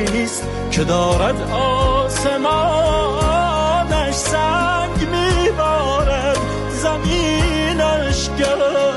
نیست که دارد آسمانش سنگ میبارد زمینش گرد.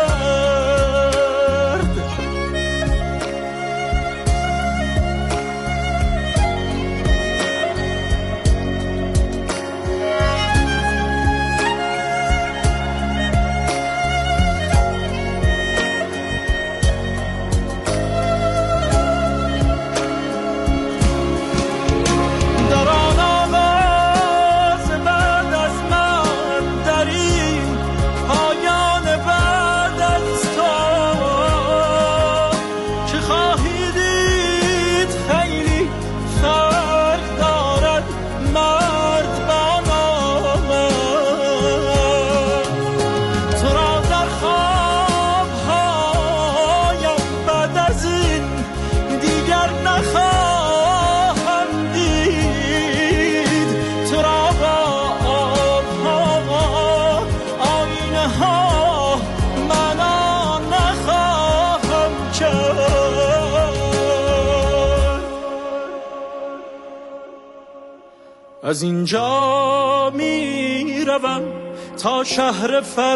از اینجا می روم تا شهر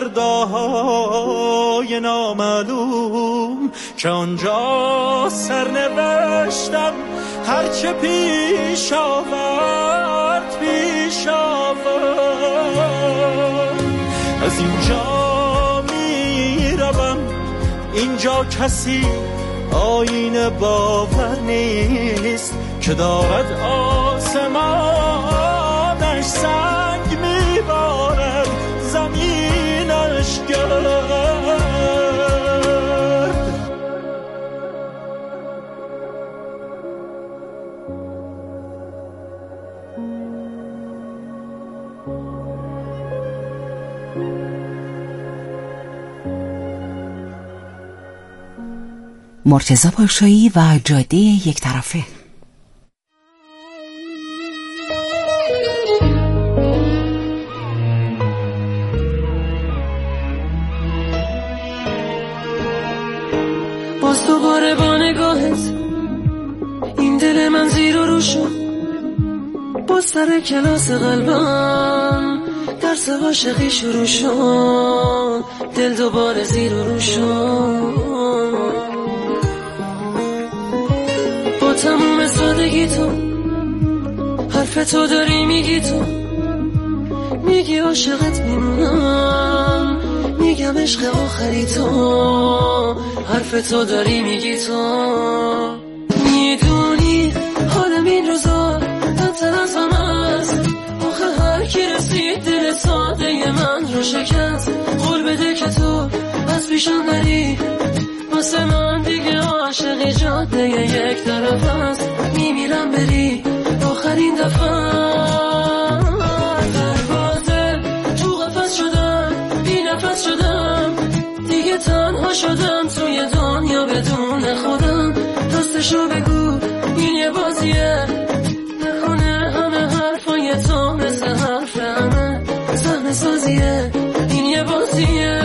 فرداهای نامعلوم که آنجا سرنوشتم هرچه پیش آورد پیش آورد. از اینجا می روم اینجا کسی آینه باور نیست که دارد آسمانش سنگ میبارد زمینش گرد. مرتضی پاشایی و جاده یک طرفه. باز دوباره با نگاهت این دل من زیر و رو شد. باز سر کلاس قلبم درس عاشقی شروع شد. دل دوباره زیر و رو شد. با تموم سادگی تو حرف تو داری میگی، تو میگی عاشقت میمونم، میگم عشق آخری تو، حرف تو داری میگی تو. میدونی حالم این روزا بدتر از هم است، آخه هر کی رسید دل ساده من رو شکست. قول بده که تو از پیشم نری، واسه من دیگه عاشقی جاده یک طرف است. میمیرم بری آخرین دفعه. پرواز تو قفس شدم، بی نفس شدم، دیگه تنها شدم توی دنیا بدون خودم. راستشو بگو این یه بازیه، نکنه همه حرفای تو مثل حرف همه صحنه سازیه. این یه بازیه.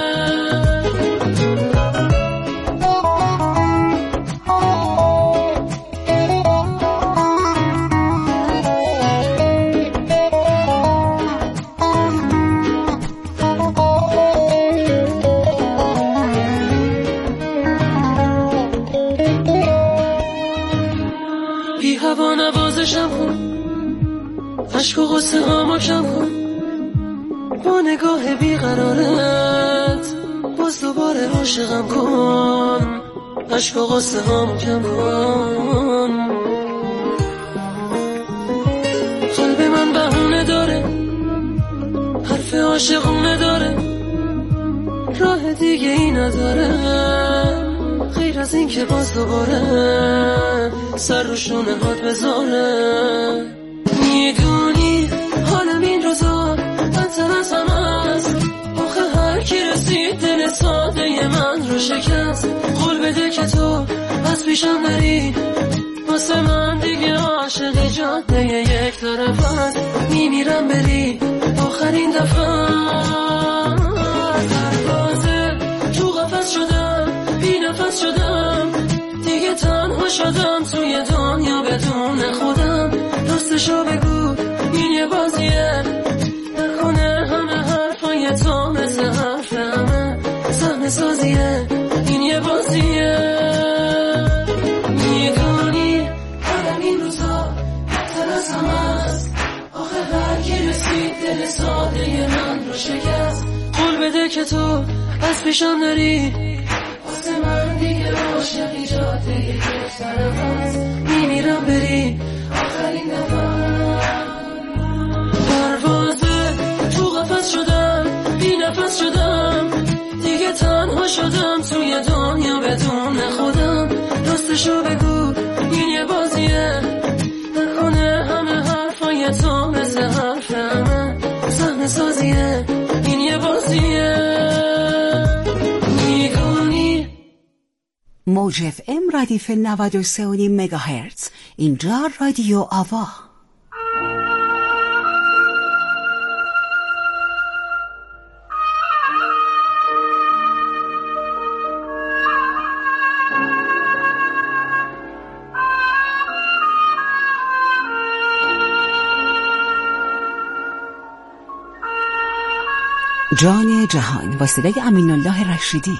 هوا نوازشم کن، عشق و غصه هامو کم کن، با نگاه بیقرارت باز دوباره عاشقم کن. عشق و غصه هامو کم کن. قلب من بهونه داره، حرف عاشقونه داره، راه دیگه ای نداره غیر از این که باز دوباره سر رو شونه هات بذاره. میدونی حالم این روزا بدتر از هم است، آخه هر کی رسید دل ساده من رو شکست. قول بده که تو از پیشم نری، واسه من دیگه عاشق جاده یک طرف است. میمیرم بری آخرین دفعه. پروازه تو قفس شدم، بی نفس شدم، دیگه تنها شدم توی دنیا بدون خودم. راستشو بگو این یه بازیه، نکنه همه حرفای تو مثل حرف همه صحنه سازیه. این یه بازیه، میدونی همه این روزا بهتر از همه است. آخه هر کی رسید دل ساده من رو شکست. قول بده که تو از پیشم داری، واسه من دیگه عاشقی جاده یک طرف هست. میمیرم بری آخرین نفر. پروازه تو قفس شدم، بی نفس شدم، دیگه تنها شدم توی دنیا بدون خودم. راستشو بگو این یه بازیه، نکنه همه حرفای تو مثل حرف همه صحنه سازیه. این یه بازیه، میدونی. موج اف ام ردیف 93.5 مگاهرتز. اینجا رادیو آوا. جان جهان با صدای امین‌الله رشیدی.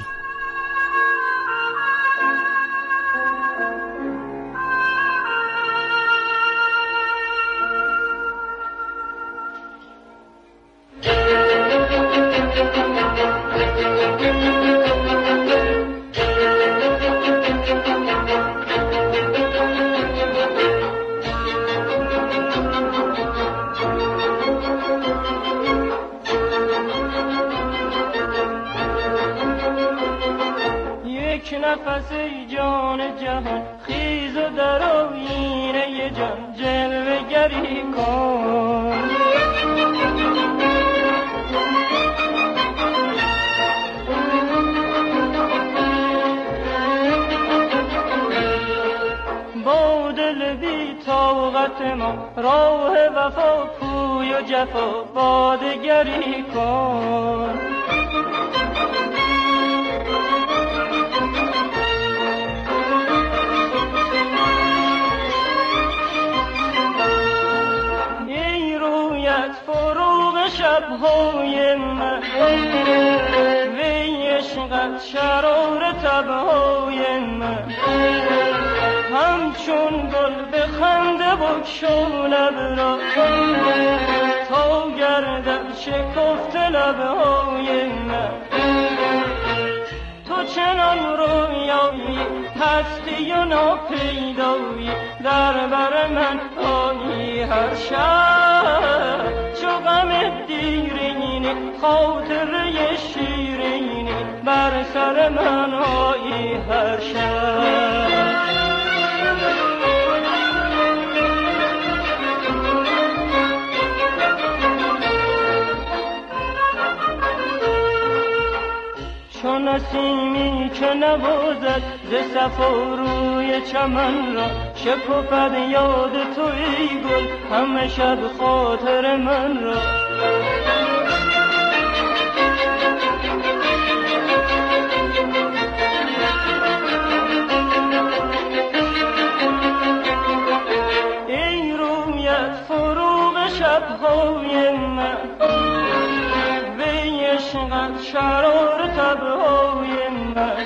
نفس جان جهان خیز و در آینه جان جلوه گری کن. با دل بی طاقت ما راه وفا کوی و جفا بادگری کن. شب‌های من وی عشقت شرار تب‌های من، همچون گل به خنده بگشا لب را تا گردد شکفت لب‌های من. تو چنان رویایی هستی و ناپیدایی، در بر من آیی هر شب. چو غم دیرینی خاطره شیرینی بر سر من آیی هر شب. چون نسیمی که نوازد ز صفا روی چمن را، شکفد یاد تو ای گل همه شب خاطر من را. ای رویت فروغ شب‌های من، وی عشقت شرار تب‌های من،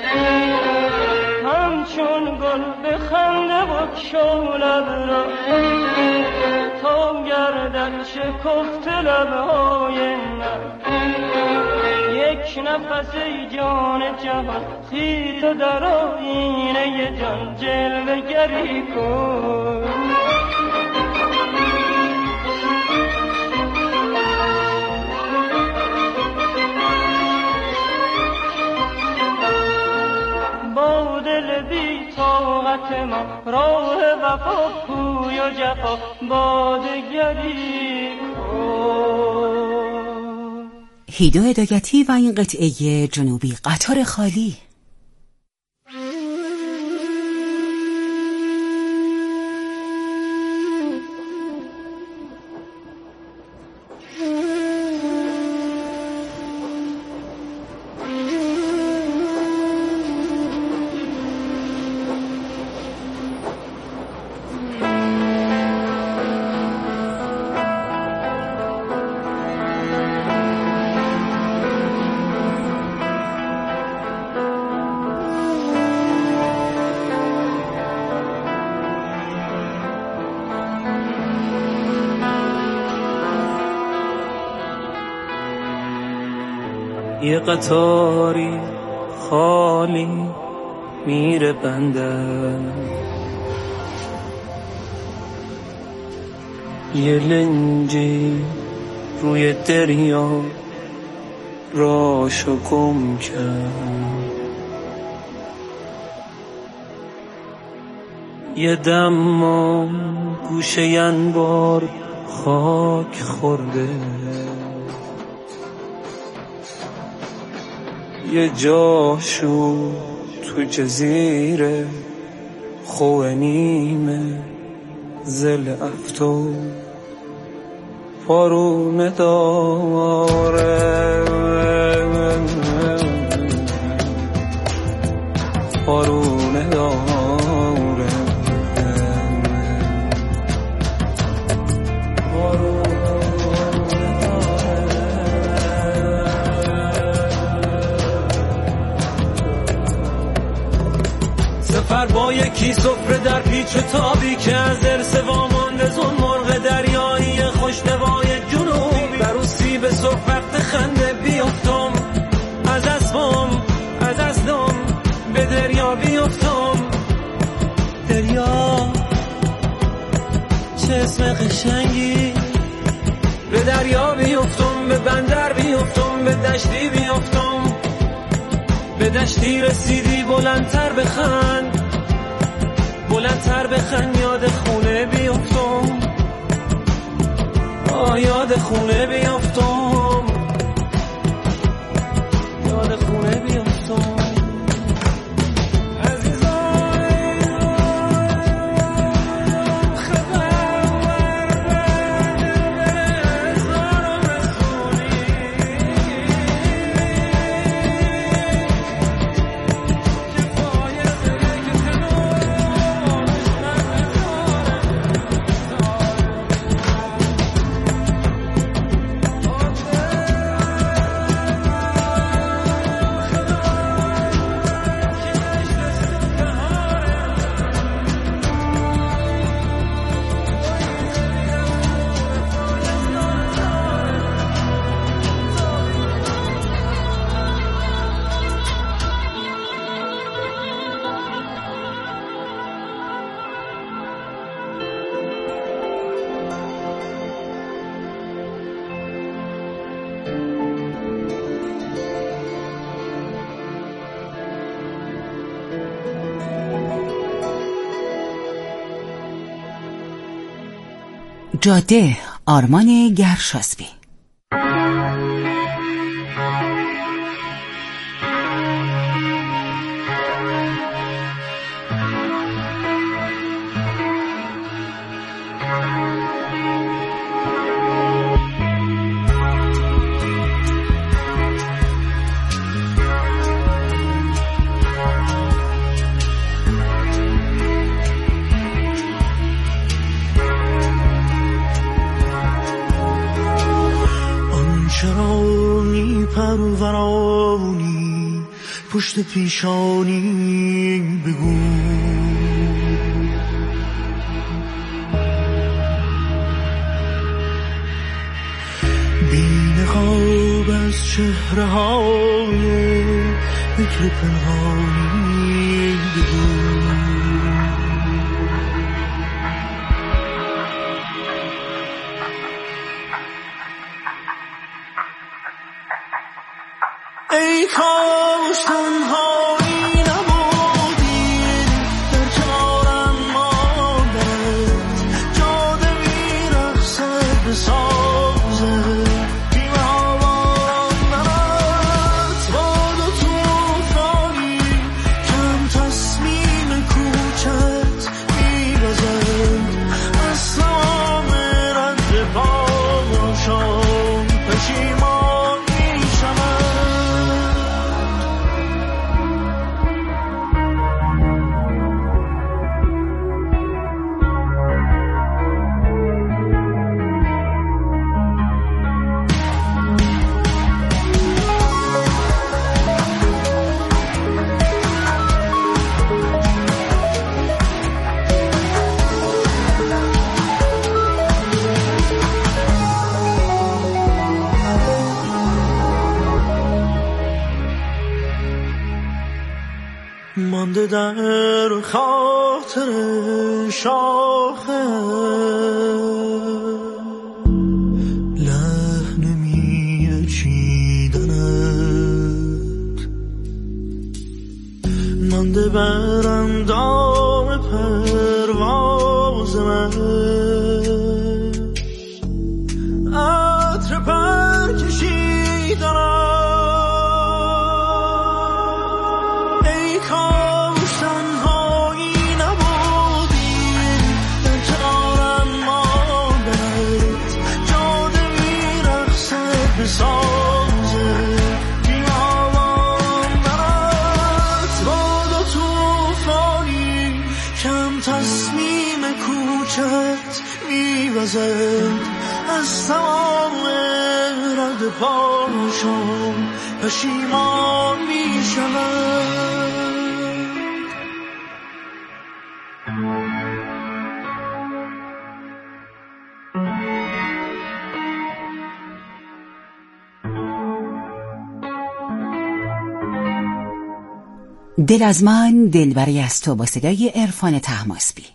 همچون گل به خنده بگشا لب را تا گردد شکفت لب‌های من. یک نفس ای جان جهان خیز و در آینه جان جلوه گری کن. با دل بی طاقت ما راه وفا کوی و جفا بادگری کن. هیدو هدایتی و این قطعه جنوبی قطار خالی. یه قطاری خالی میره بندر، یه لنجی روی دریا راشو گم کرد، یه دم گوشه انبار خاک خورده، یه جاشو تو جزیره خوه نیمه زل افتو پارونه داره، پارونه داره. سفر با یکی سفره در پیچ و تابی که از ارث وامانده زون مرغ دریایی خوشنوای جنوبی، بر اون سیب سرخ وقت خنده بیافتم از اسبم از ازدم به دریا بیافتم. دریا چه اسم قشنگی، به دریا بیافتم، به بندر بیافتم، به دشتی بیافتم، به دشتی رسیدی بلندتر بخند، بلندتر بخند، یاد خونه بیافتم، یاد خونه بیافتم، یاد خونه بیافتم. جاده آرمان گرشاسبی. پرورانی پشت پیشانی بگو، بی نقاب از چهره های بکر پنهانی بگو. ای کاش تنهایی نبودی در کنارم ماندت، جاده میرقصد به سازت، بیمه هاوان منت باد و توفانی کم تصمیم کوچت میوزد، از تمام رنج پاشم پشیمان میشم. مونده در خاطر شاخه لحن میوه چیدنت مانده بر اندام پرواز من عطر پر کشیدنت از تمام رد پاشم پشیمان می شود. دل از من دلبری از تو با صدای عرفان طهماسبی.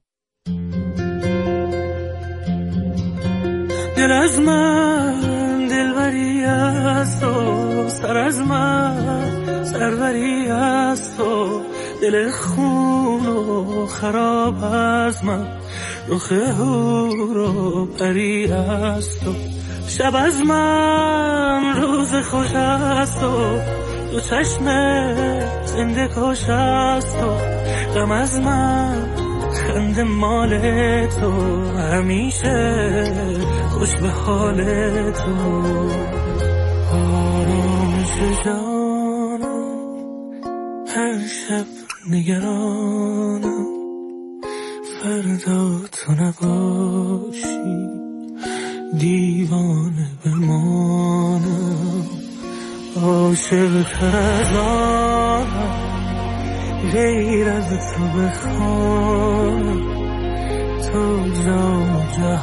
دل از من دلبری از تو، سر از من سروری از تو، دل خون و خراب از من، رخ حور و پری از تو، شب از من روز خوش از تو، دو چشم زنده کش از تو، غم از من خنده مال تو، همیشه خوش به حال تو، آرامش جانم هر شب نگرانم، فردا تو نباشی دیوانه بمانم، عاشق تر از آنم غیر از تو بخوانم، تو جان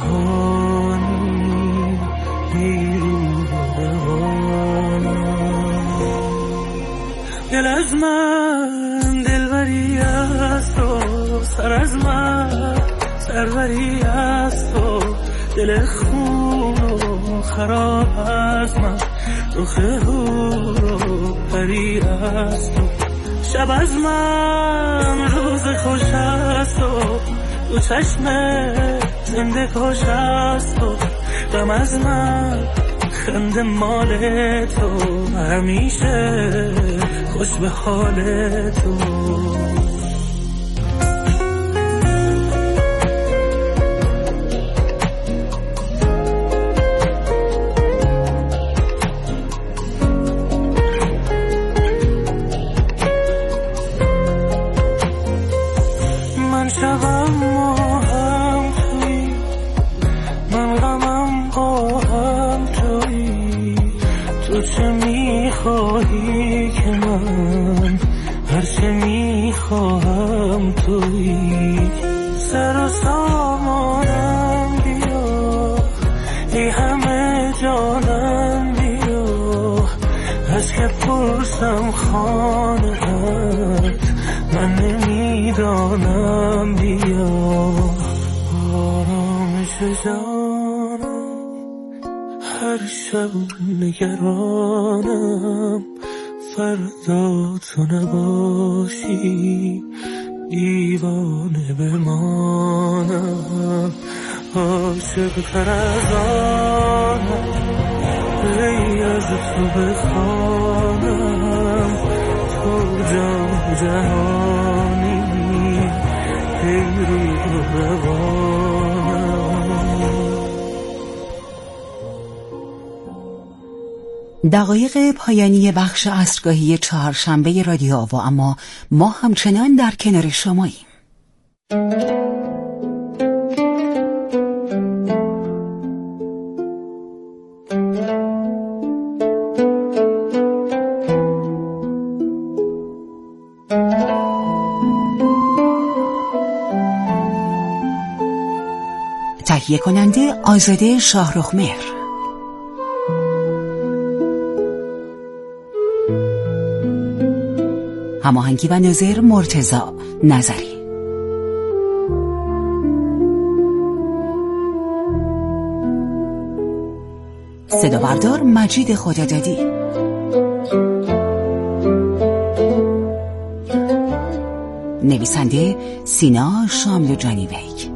جهانی بیرون روانم. دل از من دلبری از تو، سر از من سروری از تو، دل خون و خراب از من، رخ حور و پری از تو، شب از من روز خوش از تو، دو چشم زنده کش از تو، غم از من خنده مال تو، همیشه خوش به حال تو. شبم ما هم توی، من غمم با هم توی، تو چه میخواهی که من هرچه میخواهم توی، سر و سامانم بیا، ای همه جانم بیا، از که پرسم خانه‌ات من نمیدانم، بیا آرامش جانم هر شب نگرانم، فردا تو نباشی دیوانه بمانم، عاشق تر از آنم غیر از تو بخوانم، تو جان جهانی پیرو روانم. دقایق پایانی بخش عصرگاهی چهارشنبه رادیو آوا، اما ما همچنان در کنار شماییم. تهیه کننده آزاده شاهرخمهر. هماهنگی و نظر مرتضی نظری. صدا بردار مجید خدادادی. نویسنده سینا شاملو جانی بیگ.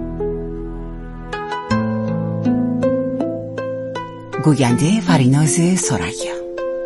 گوینده فریناز سریا.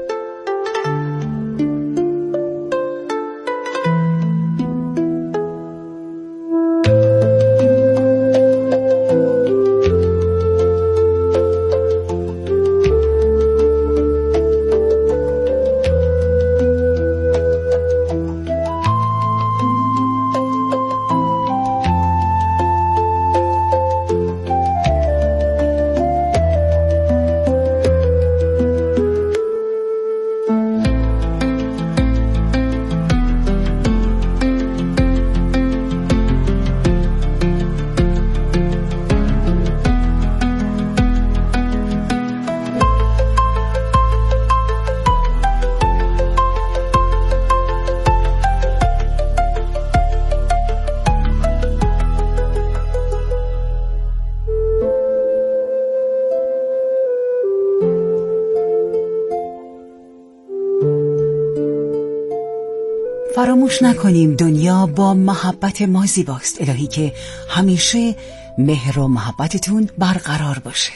فراموش نکنیم دنیا با محبت ما زیباست. الهی که همیشه مهر و محبتتون برقرار باشه.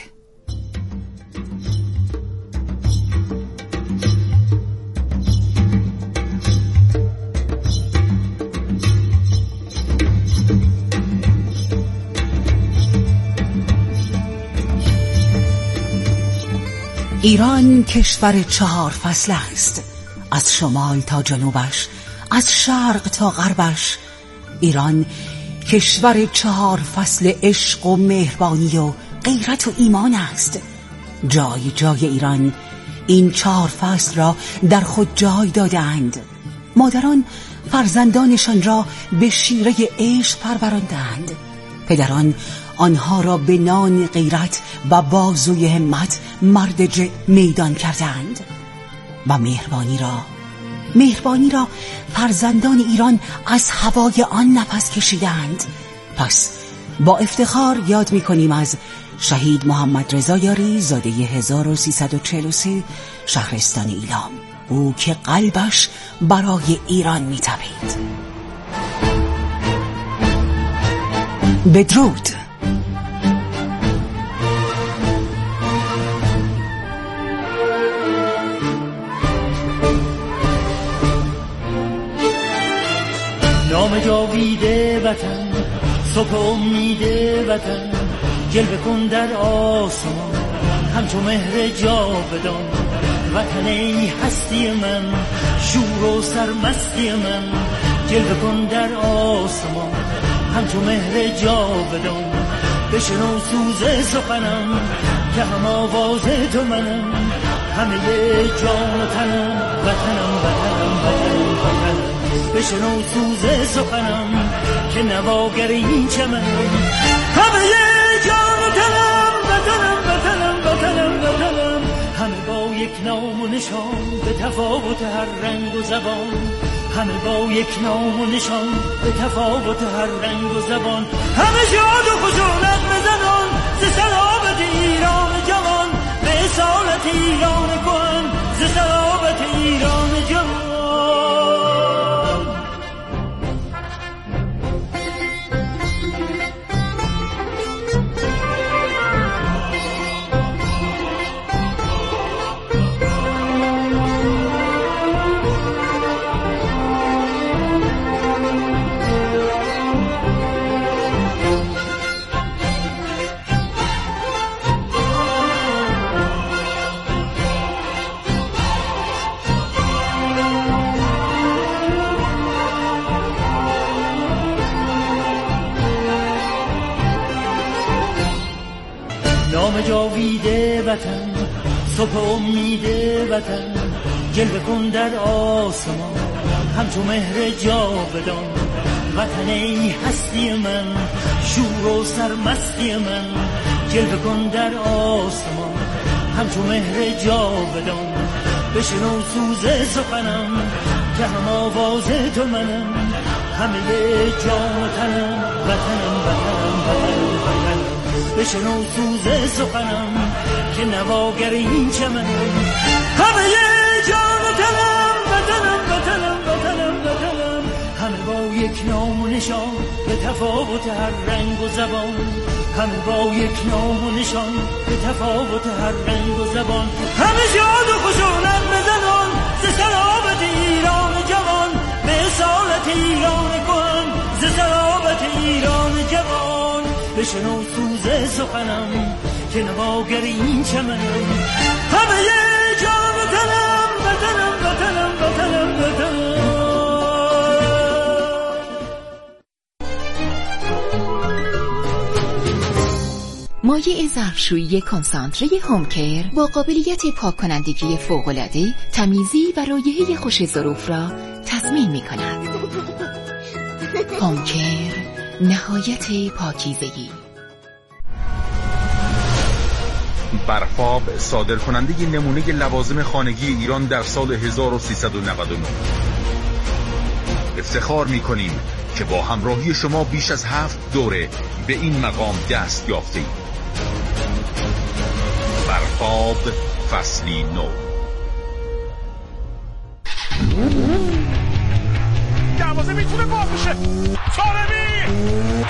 ایران کشور 4 فصل است، از شمال تا جنوبش، از شرق تا غربش. ایران کشور 4 فصل عشق و مهربانی و غیرت و ایمان است. جای جای ایران این 4 فصل را در خود جای دادند. مادران فرزندانشان را به شیره عشق پروراندند. پدران آنها را به نان غیرت و بازوی همت مردج میدان کردند. و مهربانی را فرزندان ایران از هوای آن نفس کشیدند. پس با افتخار یاد می‌کنیم از شهید محمد رضا یاری، زاده 1343، شهرستان ایلام، او که قلبش برای ایران می‌تپید. بدرود. نام جاویده وطن، صبح امید وطن، جلوه کن در آسمان همچو مهر جاودان. وطن ای هستی من، شور و سرمستی من، جلوه کن در آسمان همچو مهر جاودان. بشنو سوز سخنم که هم آواز تو منم، همه جان و تنم، وطنم وطنم وطنم وطنم. بشنو سوز سخنم که نواگر این چمنم، همه جان و تنم، وطنم وطنم وطنم وطنم. همه با یک نام و نشان به تفاوت هر رنگ و زبان، همه با یک نام و نشان به تفاوت هر رنگ و زبان. همه شاد و خوش و نغمه زنان ز صلابت ایران جوان، به اصالت ایران کهن ز صلابت ایران جوان. نام جاویده وطن، صبح امید وطن، جلوه کن در آسمان همچو مهر جاودان. وطن ای هستی من، شور و سرمستی من، جلوه کن در آسمان همچو مهر جاودان. بشنو سوز سخنم که هم آواز تو منم، همه جان و تنم، وطنم وطنم وطنم وطنم. بشنو سوز سخنم که نواگر این چمنم، همه جان و تنم، وطنم وطنم وطنم وطنم. همه با یک نام و نشان به تفاوت هر رنگ و زبان، همه با یک نام و نشان به تفاوت هر رنگ و زبان. همه شاد و خوشونم بزنان ز سلامت ایران جوان، به اصالت ایران کهن ز سلامت ایران جوان. بشنو سوز سخنم که نواگر این چمنم، همه جان و تنم، وطنم وطنم وطنم وطنم. مایع ظرفشویی کنسانتره هومکیر با قابلیت پاک کنندگی فوق‌العاده، تمیزی و رایحه خوش ظروف را تضمین می‌کند. هومکیر، نهایت پاکیزگی. برفاب صادر کننده نمونه لوازم خانگی ایران در سال 1399. افتخار می‌کنیم که با همراهی شما بیش از 7 دوره به این مقام دست یافته‌ایم. برفاب فصلی نو. دروازه میتونه باز بشه. طارمی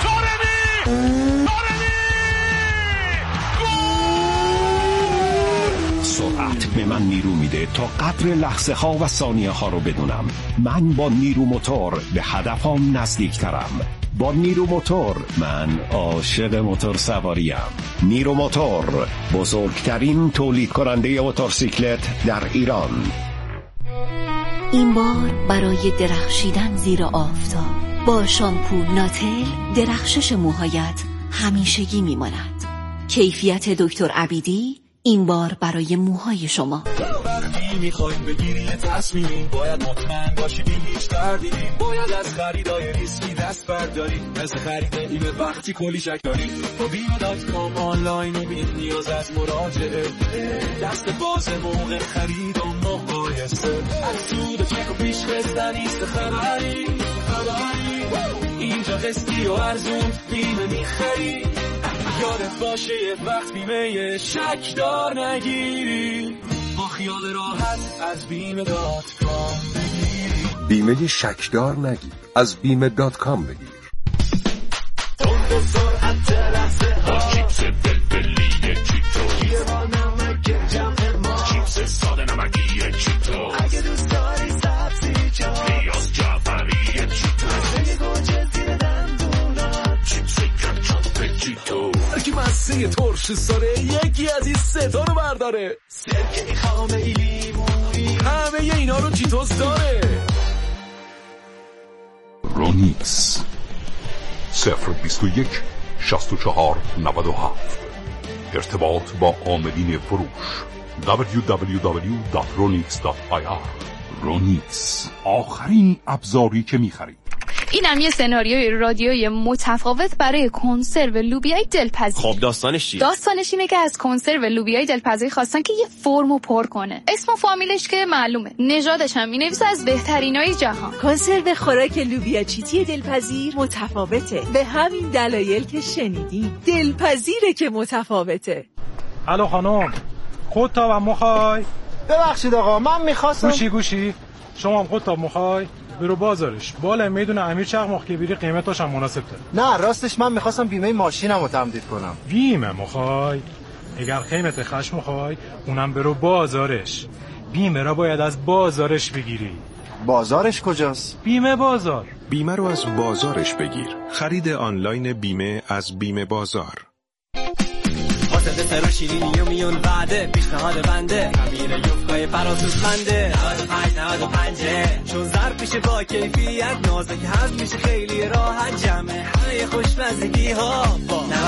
سرعت به من نیرو میده تا قدر لحظه ها و ثانیه ها رو بدونم. من با نیرو موتور به هدفم نزدیکترم. با نیرو موتور من عاشق موتور سواریم. نیرو موتور، بزرگترین تولید کننده موتورسیکلت در ایران. این بار برای درخشیدن زیر آفتاب با شامپو ناتل درخشش موهایت همیشگی میماند. کیفیت دکتر عبیدی این بار برای موهای شما. وقتی میخوایم بگیری تصمیم باید مطمئن باشی بی هیچ تردیدی، باید از خریدای ریسکی دست برداری، مثل خرید بیمه وقتی کلی شک داری. با بیمه.com آنلاین بی نیاز از مراجعه، دست باز موقع خرید و مقایسه، از سود و چک و پیش خسته نیست خبری. اینجا قسطی و ارزون بیمه میخری، یادت باشه یه وقت بیمه شکدار نگیری، با خیال راحت از بیمه.com بگیری. بیمه شکدار نگیر، از بیمه.com بگیر. تند سرعت لحظه ها، چیپس بلبلی چیتو، یه ما نمک جمع ما، چیپس ساده نمکی چیتو، اگه دوست داری سبزی جا، پیاز جعفری چیتو، اگه گوجه زیر دندونا، چیپس کچاپ چیتو، اگه مسیح ترش ساره یکی از این ستا رو برداره، سرکه خامه ای لیمونی، همه اینا رو چیتوس داره. رونیکس 021 64 97. ارتباط با عاملین فروش www.ronix.ir. رونیکس، آخرین ابزاری که می‌خرید. اینم یه سناریوی رادیویی متفاوت برای کنسرو لوبیای دلپذیر. خب داستانش چیه؟ داستانش اینه که از کنسرو لوبیای دلپذیر خواستن که یه فرمو پر کنه. اسم و فامیلش که معلومه. نژادش هم می‌نویسه از بهترینای جهان. کنسرو خوراک لوبیا چیتی دلپذیر متفاوته. به همین دلایل که شنیدیم. دلپذیره که متفاوته. الو خانم، خودتاب هم می‌خوای؟ ببخشید آقا، من می‌خواستم. گوشی شما هم خودتاب می‌خوای؟ برو بازارش بالا میدونه امیر چقدر که بری قیمتاش هم مناسب تره. نه راستش من میخواستم بیمه ماشینم رو تمدید کنم. بیمه میخوای؟ اگر قیمت خشم میخوای اونم برو بازارش. بیمه را باید از بازارش بگیری. بازارش کجاست؟ بیمه بازار. بیمه رو از بازارش بگیر. خرید آنلاین بیمه از بیمه بازار. واسه سر و شیرینی و میون وعده پیشنهاد بنده خمیر یوفقای فراسوس بنده 95 چون ظرف میشه با کیفیت نازک هضم میشه خیلی راحت جمع همه خوشمزگی ها با